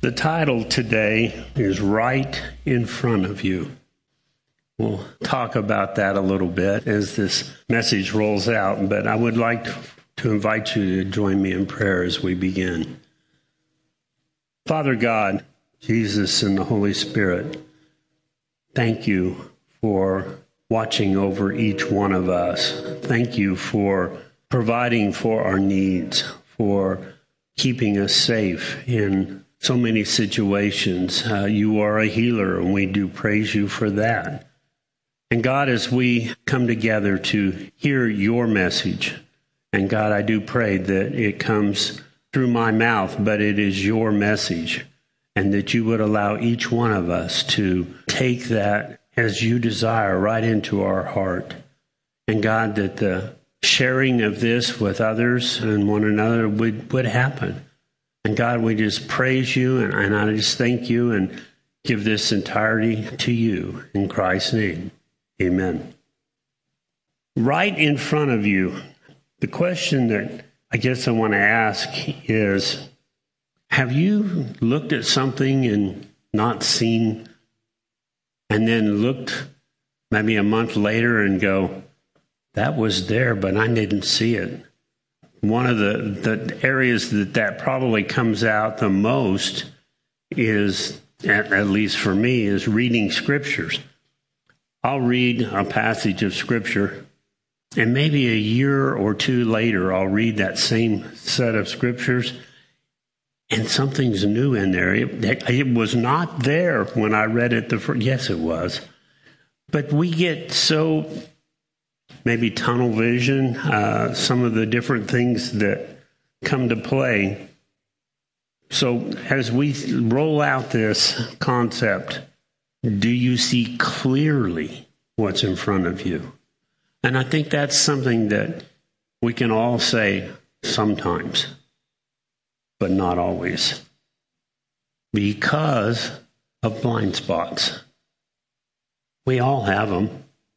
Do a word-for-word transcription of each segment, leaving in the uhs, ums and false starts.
The title today is Right in Front of You. We'll talk about that a little bit as this message rolls out, but I would like to invite you to join me in prayer as we begin. Father God, Jesus, and the Holy Spirit, thank you for watching over each one of us. Thank you for providing for our needs, for keeping us safe in so many situations. Uh, you are a healer, and we do praise you for that. And God, as we come together to hear your message, and God, I do pray that it comes through my mouth, but it is your message, and that you would allow each one of us to take that as you desire right into our heart. And God, that the sharing of this with others and one another would, would happen. And God, we just praise you, and, and I just thank you and give this entirety to you. In Christ's name, amen. Right in front of you, the question that I guess I want to ask is, have you looked at something and not seen, and then looked maybe a month later and go, that was there, but I didn't see it? One of the, the areas that that probably comes out the most is, at, at least for me, is reading scriptures. I'll read a passage of scripture, and maybe a year or two later, I'll read that same set of scriptures, and something's new in there. It, it was not there when I read it the first. Yes, it was. But we get so maybe tunnel vision, uh, some of the different things that come to play. So as we roll out this concept, do you see clearly what's in front of you? And I think that's something that we can all say sometimes, but not always, because of blind spots. We all have them,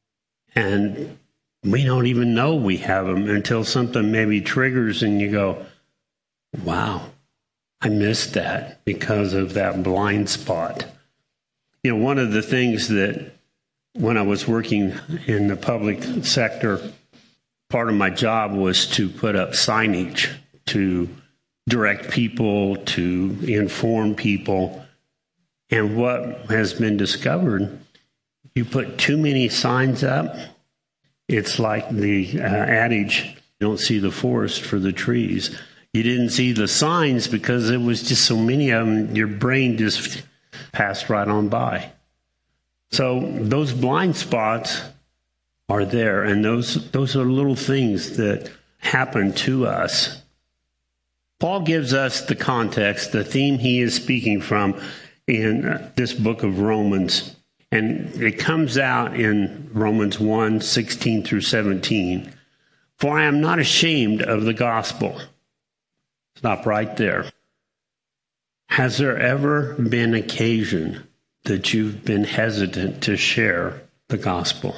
and we don't even know we have them until something maybe triggers and you go, wow, I missed that because of that blind spot. You know, one of the things that when I was working in the public sector, part of my job was to put up signage to direct people, to inform people. And what has been discovered, you put too many signs up, it's like the uh, adage, you don't see the forest for the trees. You didn't see the signs because there was just so many of them, your brain just passed right on by. So those blind spots are there, and those those are little things that happen to us. Paul gives us the context, the theme he is speaking from in this book of Romans. And it comes out in Romans one, sixteen through seventeen. For I am not ashamed of the gospel. Stop right there. Has there ever been occasion that you've been hesitant to share the gospel?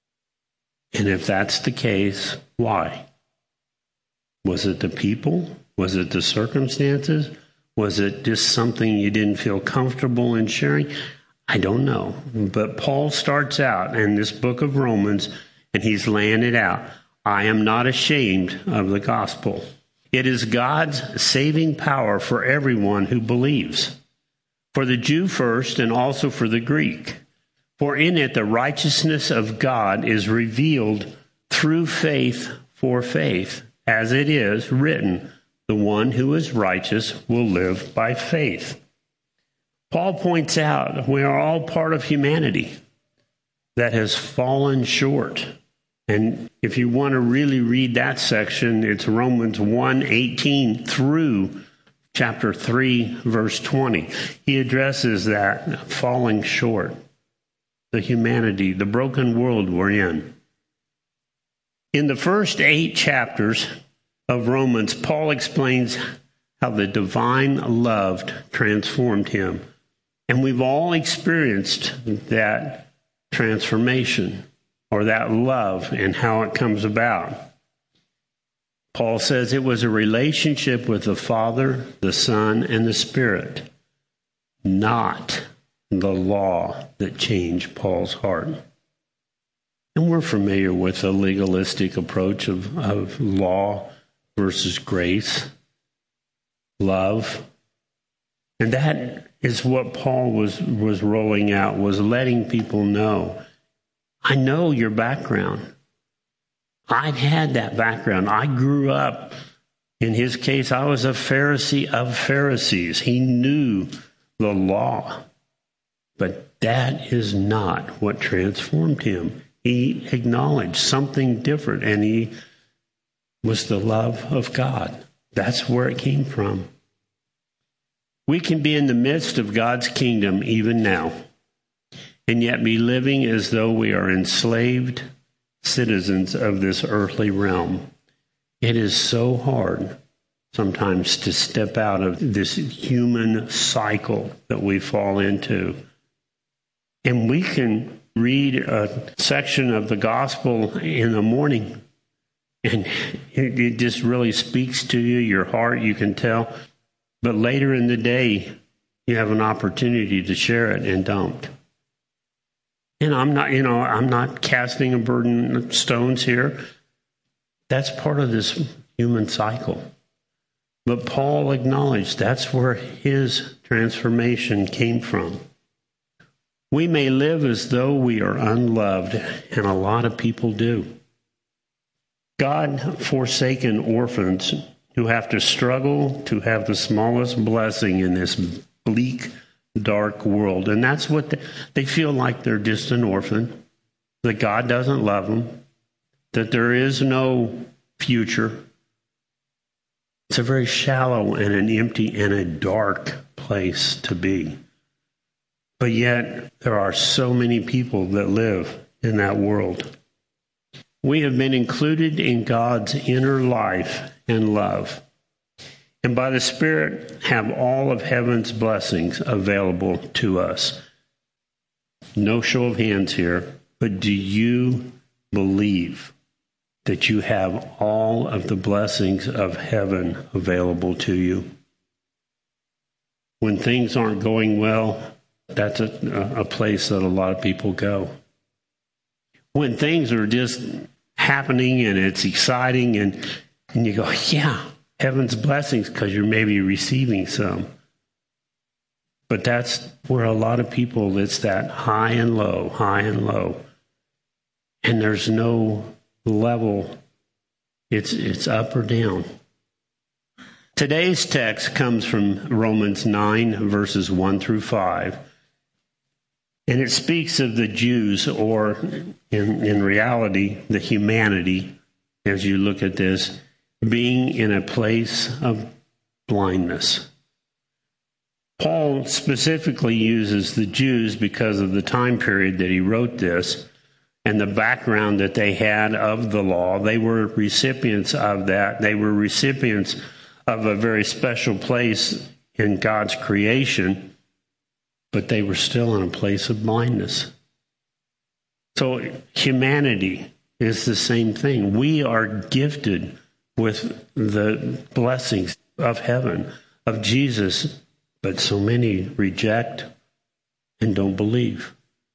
And if that's the case, why? Was it the people? Was it the circumstances? Was it just something you didn't feel comfortable in sharing? I don't know, but Paul starts out in this book of Romans, and he's laying it out. I am not ashamed of the gospel. It is God's saving power for everyone who believes, for the Jew first and also for the Greek. For in it the righteousness of God is revealed through faith for faith, as it is written, the one who is righteous will live by faith. Paul points out we are all part of humanity that has fallen short. And if you want to really read that section, it's Romans one, eighteen through chapter three, verse twenty. He addresses that falling short, the humanity, the broken world we're in. In the first eight chapters of Romans, Paul explains how the divine love transformed him. And we've all experienced that transformation or that love and how it comes about. Paul says it was a relationship with the Father, the Son, and the Spirit. not the law that changed Paul's heart. And we're familiar with the legalistic approach of, of law versus grace, love. And that is what Paul was, was rolling out, was letting people know, I know your background. I'd had that background. I grew up, in his case, I was a Pharisee of Pharisees. He knew the law. But that is not what transformed him. He acknowledged something different, and he was the love of God. That's where it came from. We can be in the midst of God's kingdom even now, and yet be living as though we are enslaved citizens of this earthly realm. It is so hard sometimes to step out of this human cycle that we fall into. And we can read a section of the gospel in the morning, and it, it just really speaks to you, your heart, you can tell. But later in the day, you have an opportunity to share it and don't. And I'm not, you know, I'm not casting a burden of stones here. That's part of this human cycle. But Paul acknowledged that's where his transformation came from. We may live as though we are unloved, and a lot of people do. God-forsaken orphans who have to struggle to have the smallest blessing in this bleak, dark world. And that's what they, they feel like they're just an orphan, that God doesn't love them, that there is no future. It's a very shallow and an empty and a dark place to be. But yet, there are so many people that live in that world. We have been included in God's inner life and love, and by the Spirit have all of heaven's blessings available to us. No show of hands here, but do you believe that you have all of the blessings of heaven available to you? When things aren't going well, that's a, a place that a lot of people go. When things are just happening and it's exciting and, and you go, yeah, heaven's blessings, because you're maybe receiving some. But that's where a lot of people, it's that high and low, high and low. And there's no level. It's, it's up or down. Today's text comes from Romans nine, verses one through five. And it speaks of the Jews, or in, in reality, the humanity, as you look at this, being in a place of blindness. Paul specifically uses the Jews because of the time period that he wrote this and the background that they had of the law. They were recipients of that. They were recipients of a very special place in God's creation, but they were still in a place of blindness. So humanity is the same thing. We are gifted with the blessings of heaven, of Jesus, but so many reject and don't believe.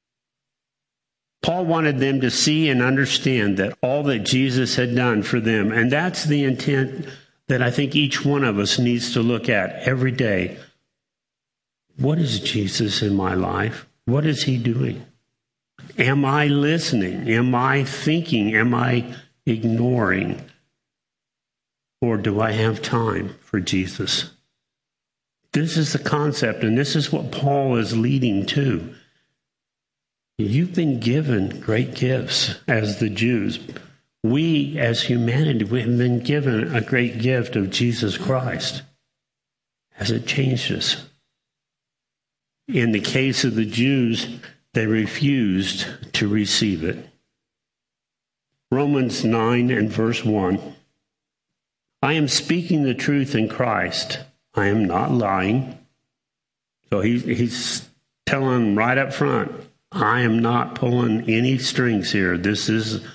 Paul wanted them to see and understand that all that Jesus had done for them, and that's the intent that I think each one of us needs to look at every day. What is Jesus in my life? What is he doing? Am I listening? Am I thinking? Am I ignoring? Or do I have time for Jesus? This is the concept, and this is what Paul is leading to. You've been given great gifts as the Jews. We, as humanity, we have been given a great gift of Jesus Christ. Has it changed us? In the case of the Jews, they refused to receive it. Romans nine and verse one. I am speaking the truth in Christ. I am not lying. So he, he's telling right up front, I am not pulling any strings here. This is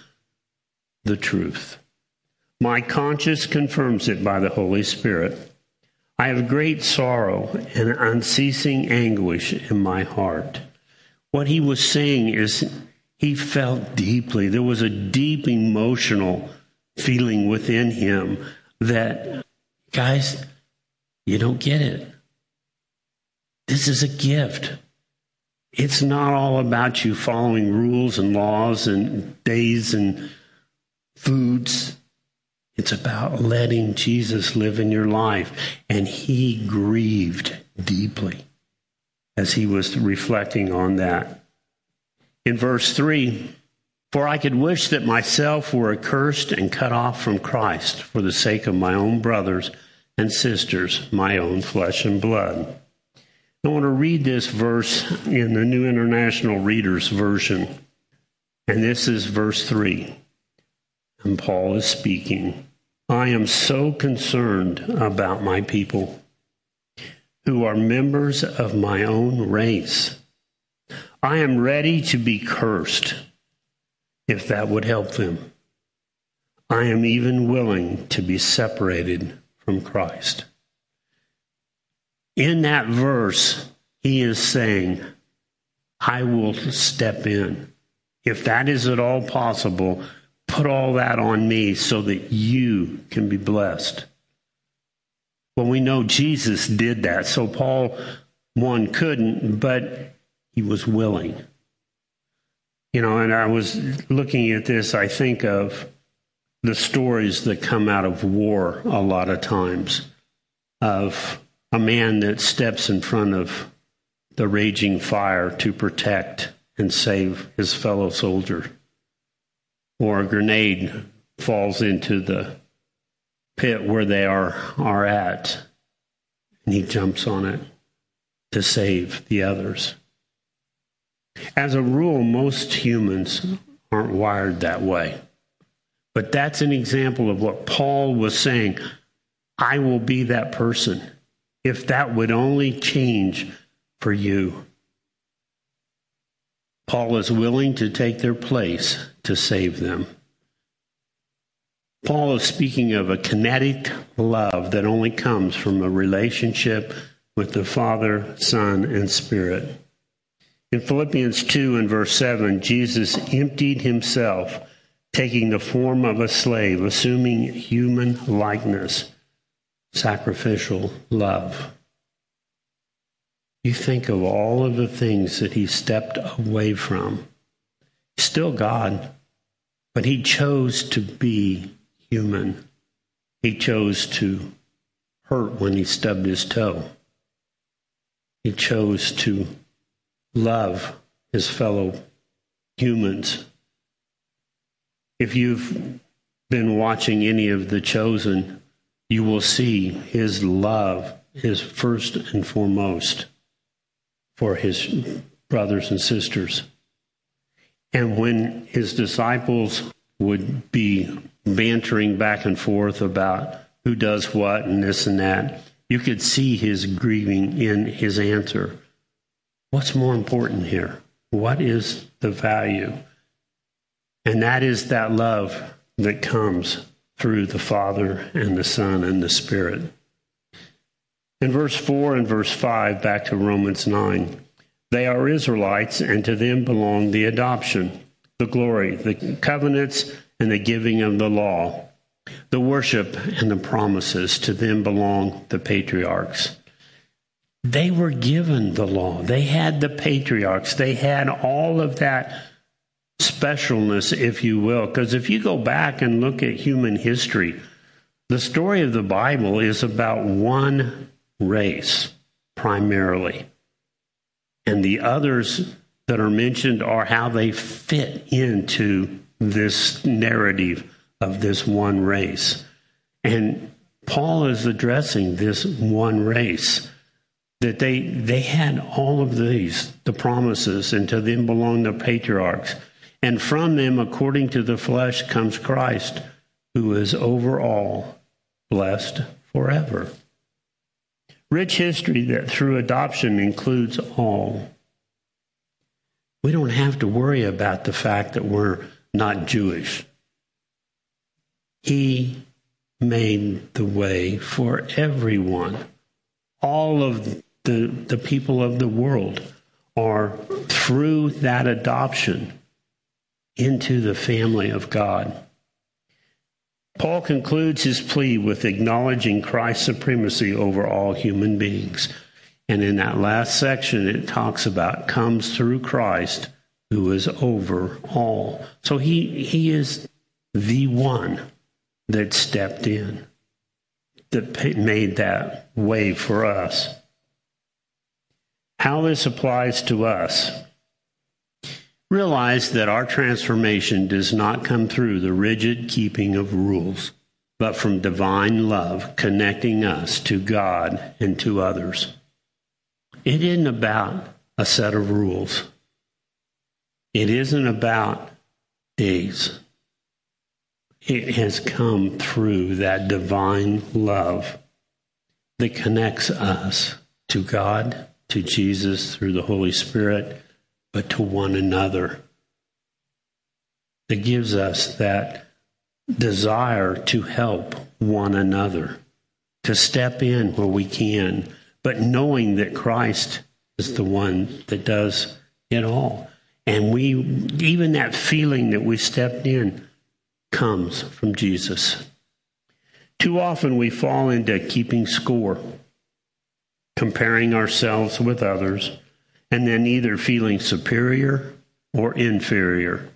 the truth. My conscience confirms it by the Holy Spirit. I have great sorrow and unceasing anguish in my heart. What he was saying is he felt deeply. There was a deep emotional feeling within him that, guys, you don't get it. This is a gift. It's not all about you following rules and laws and days and foods. It's about letting Jesus live in your life. And he grieved deeply as he was reflecting on that. In verse three, for I could wish that myself were accursed and cut off from Christ for the sake of my own brothers and sisters, my own flesh and blood. I want to read this verse in the New International Reader's Version. And this is verse three. And Paul is speaking. I am so concerned about my people who are members of my own race. I am ready to be cursed if that would help them. I am even willing to be separated from Christ. In that verse, he is saying, I will step in. If that is at all possible, put all that on me so that you can be blessed. Well, we know Jesus did that. So Paul, one, couldn't, but he was willing. You know, and I was looking at this, I think of the stories that come out of war a lot of times, of a man that steps in front of the raging fire to protect and save his fellow soldier. Or a grenade falls into the pit where they are, are at, and he jumps on it to save the others. As a rule, most humans aren't wired that way. But that's an example of what Paul was saying. I will be that person if that would only change for you. Paul is willing to take their place to save them. Paul is speaking of a kinetic love that only comes from a relationship with the Father, Son, and Spirit. In Philippians two and verse seven, Jesus emptied himself, taking the form of a slave, assuming human likeness, sacrificial love. You think of all of the things that he stepped away from. Still God, but he chose to be human. He chose to hurt when he stubbed his toe. He chose to love his fellow humans. If you've been watching any of The Chosen, you will see his love is first and foremost for his brothers and sisters. And when his disciples would be bantering back and forth about who does what and this and that, you could see his grieving in his answer. What's more important here? What is the value? And that is that love that comes through the Father and the Son and the Spirit. In verse four and verse five, back to Romans nine, they are Israelites, and to them belong the adoption, the glory, the covenants, and the giving of the law, the worship and the promises. To them belong the patriarchs. They were given the law. They had the patriarchs. They had all of that specialness, if you will. Because if you go back and look at human history, the story of the Bible is about one race, primarily. And the others that are mentioned are how they fit into this narrative of this one race. And Paul is addressing this one race, that they they had all of these, the promises, and to them belong the patriarchs. And from them, according to the flesh, comes Christ, who is over all, blessed forever. Rich history that through adoption includes all. We don't have to worry about the fact that we're not Jewish. He made the way for everyone all of the, the people of the world are through that adoption into the family of God. Paul concludes his plea with acknowledging Christ's supremacy over all human beings. And in that last section, it talks about comes through Christ, who is over all. So he, he is the one that stepped in, that made that way for us. How this applies to us. Realize that our transformation does not come through the rigid keeping of rules, but from divine love connecting us to God and to others. It isn't about a set of rules. It isn't about days. It has come through that divine love that connects us to God, to Jesus through the Holy Spirit, but to one another. That gives us that desire to help one another, to step in where we can, but knowing that Christ is the one that does it all. And we, even that feeling that we stepped in comes from Jesus. Too often we fall into keeping score, comparing ourselves with others, and then either feeling superior or inferior.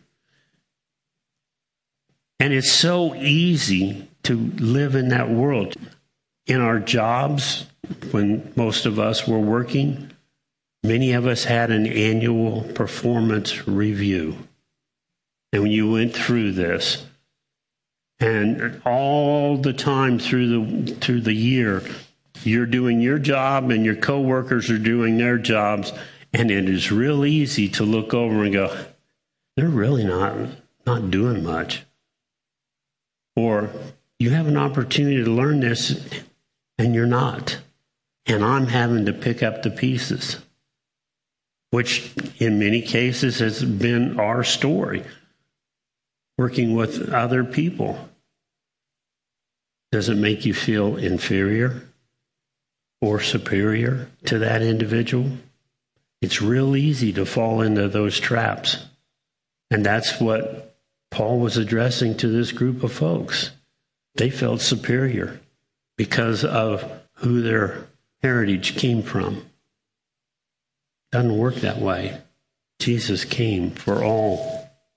And it's so easy to live in that world. In our jobs, when most of us were working, many of us had an annual performance review. And when you went through this, and all the time through the through the year, you're doing your job and your coworkers are doing their jobs, and it is real easy to look over and go, they're really not not doing much. Or you have an opportunity to learn this and you're not. And I'm having to pick up the pieces, which in many cases has been our story, working with other people. Does it make you feel inferior or superior to that individual? It's real easy to fall into those traps. And that's what Paul was addressing to this group of folks. They felt superior because of who their heritage came from. Doesn't work that way. Jesus came for all.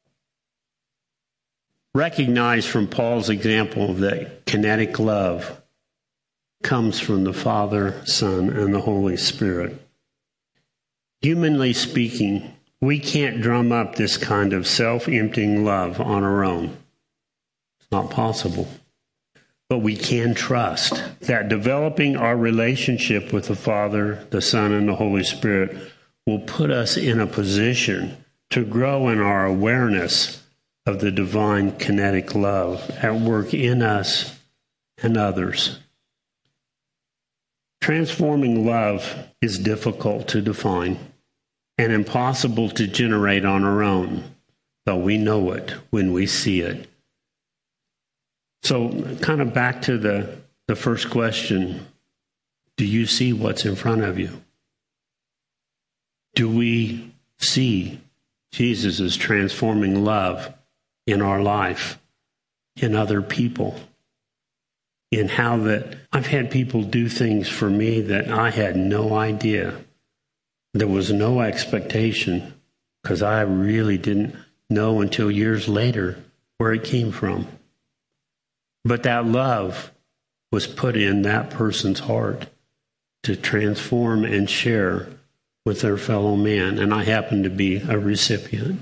Recognize from Paul's example that kinetic love comes from the Father, Son, and the Holy Spirit. Humanly speaking, we can't drum up this kind of self-emptying love on our own. It's not possible. But we can trust that developing our relationship with the Father, the Son, and the Holy Spirit will put us in a position to grow in our awareness of the divine kinetic love at work in us and others. Transforming love is difficult to define and impossible to generate on our own, though we know it when we see it. So kind of back to the, the first question, do you see what's in front of you? Do we see Jesus' transforming love in our life, in other people, in how that I've had people do things for me that I had no idea. There was no expectation because I really didn't know until years later where it came from. But that love was put in that person's heart to transform and share with their fellow man, and I happened to be a recipient.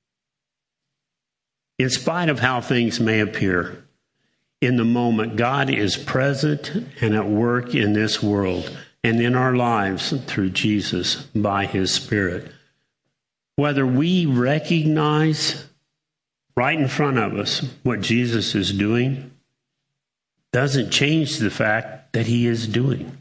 In spite of how things may appear, in the moment, God is present and at work in this world and in our lives through Jesus by his Spirit. Whether we recognize right in front of us what Jesus is doing doesn't change the fact that he is doing.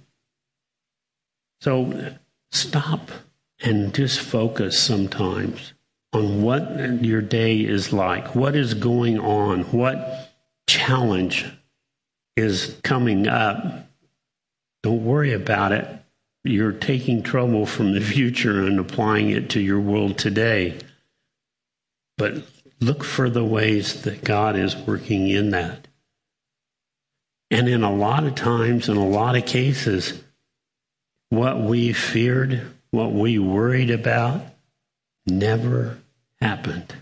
So stop and just focus sometimes on what your day is like, what is going on, what challenge is coming up Don't worry about it. You're taking trouble from the future and applying it to your world today. But look for the ways that God is working in that. And in a lot of times, in a lot of cases, what we feared, what we worried about, never happened.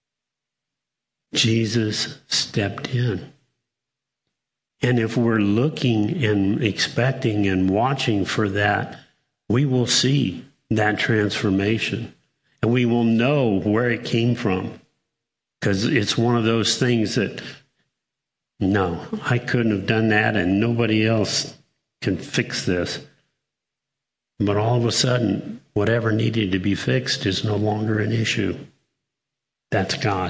Jesus stepped in. And if we're looking and expecting and watching for that, we will see that transformation. And we will know where it came from. Because it's one of those things that, no, I couldn't have done that and nobody else can fix this. But all of a sudden, whatever needed to be fixed is no longer an issue. That's God.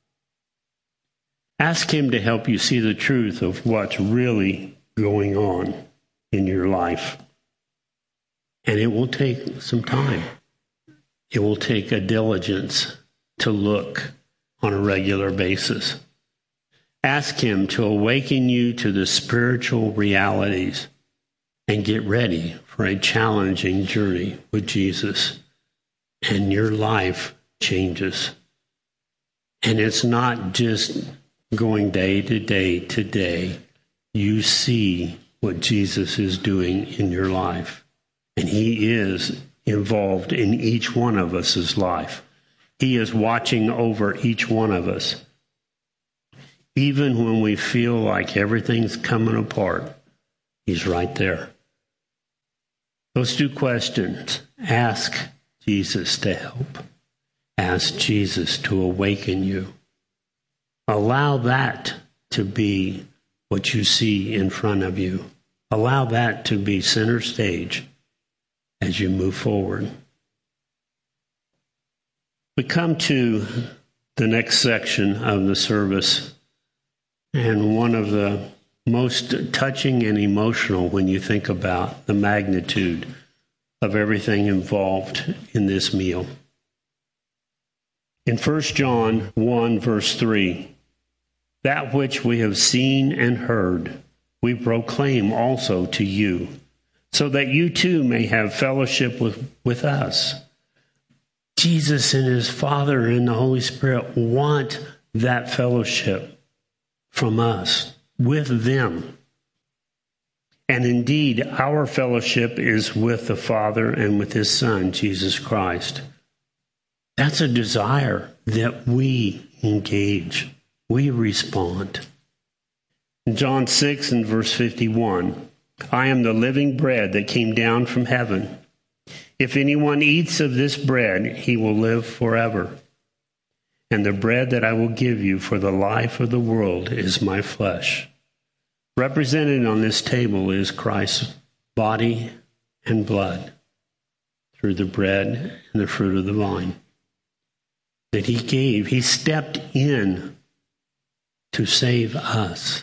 Ask him to help you see the truth of what's really going on in your life. And it will take some time. It will take a diligence to look on a regular basis. Ask him to awaken you to the spiritual realities and get ready for a challenging journey with Jesus. And your life changes. And it's not just going day to day to day. You see what Jesus is doing in your life. And he is involved in each one of us' life. He is watching over each one of us. Even when we feel like everything's coming apart, he's right there. Those two questions. Ask Jesus to help. Ask Jesus to awaken you. Allow that to be what you see in front of you. Allow that to be center stage as you move forward. We come to the next section of the service, and one of the most touching and emotional when you think about the magnitude of everything involved in this meal. In First John one, verse three, that which we have seen and heard, we proclaim also to you, so that you too may have fellowship with, with us. Jesus and his Father and the Holy Spirit want that fellowship from us, with them. And indeed, our fellowship is with the Father and with his Son, Jesus Christ. That's a desire that we engage, we respond. In John six and verse fifty-one, I am the living bread that came down from heaven. If anyone eats of this bread, he will live forever. And the bread that I will give you for the life of the world is my flesh. Represented on this table is Christ's body and blood through the bread and the fruit of the vine that he gave. He stepped in to save us.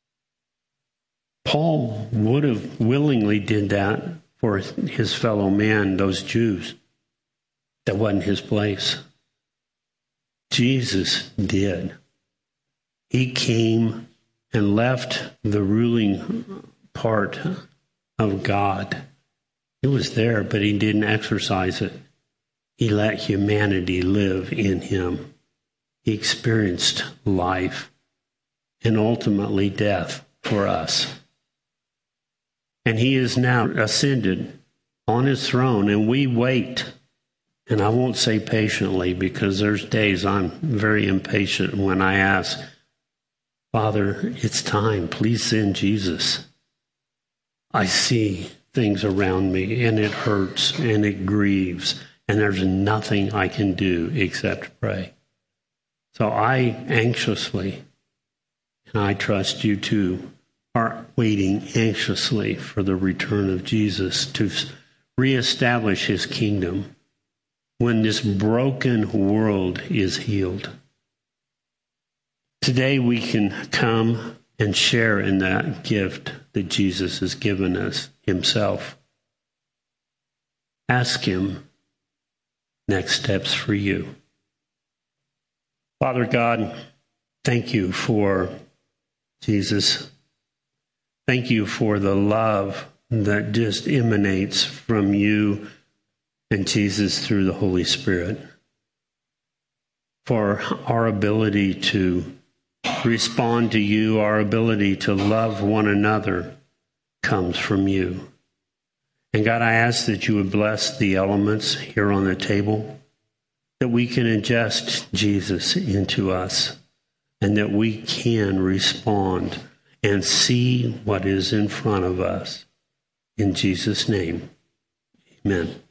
Paul would have willingly did that for his fellow man, those Jews. That wasn't his place. Jesus did. He came and left the ruling part of God. It was there, but he didn't exercise it. He let humanity live in him. He experienced life and ultimately death for us. And he is now ascended on his throne, and we wait. And I won't say patiently, because there's days I'm very impatient when I ask, Father, it's time. Please send Jesus. I see things around me, and it hurts, and it grieves, and there's nothing I can do except pray. So I anxiously, and I trust you too, are waiting anxiously for the return of Jesus to reestablish his kingdom when this broken world is healed. Today we can come and share in that gift that Jesus has given us himself. Ask him next steps for you. Father God, thank you for Jesus. Thank you for the love that just emanates from you and Jesus through the Holy Spirit. For our ability to respond to you, our ability to love one another comes from you. And God, I ask that you would bless the elements here on the table, that we can ingest Jesus into us, and that we can respond and see what is in front of us. In Jesus' name, amen.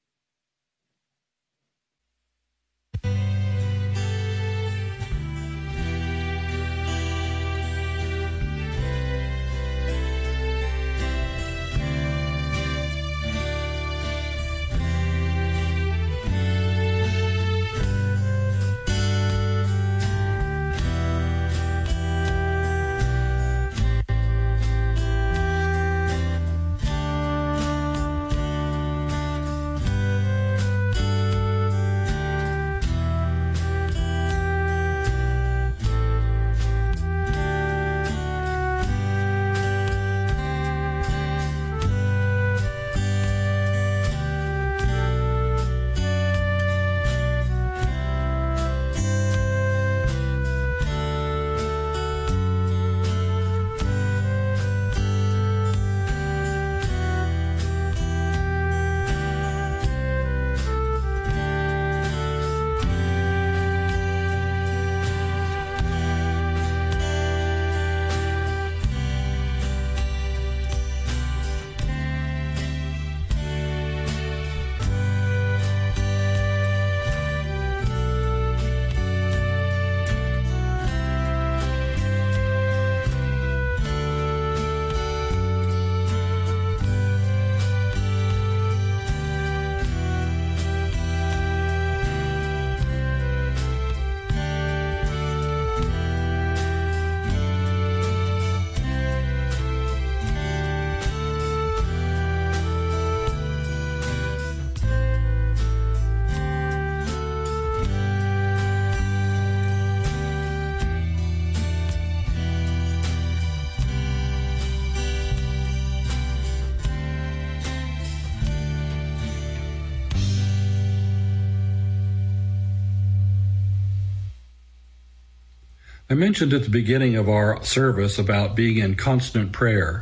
I mentioned at the beginning of our service about being in constant prayer.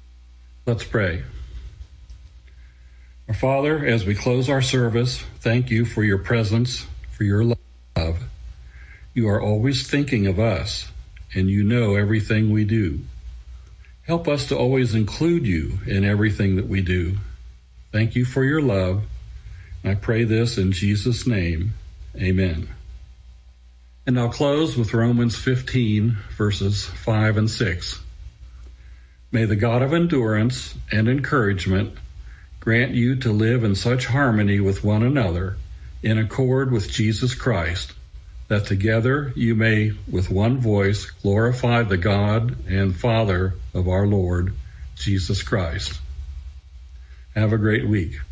Let's pray. Our Father, as we close our service, thank you for your presence, for your love. You are always thinking of us, and you know everything we do. Help us to always include you in everything that we do. Thank you for your love. I pray this in Jesus' name. Amen. And I'll close with Romans fifteen, verses five and six. May the God of endurance and encouragement grant you to live in such harmony with one another, in accord with Jesus Christ, that together you may with one voice glorify the God and Father of our Lord Jesus Christ. Have a great week.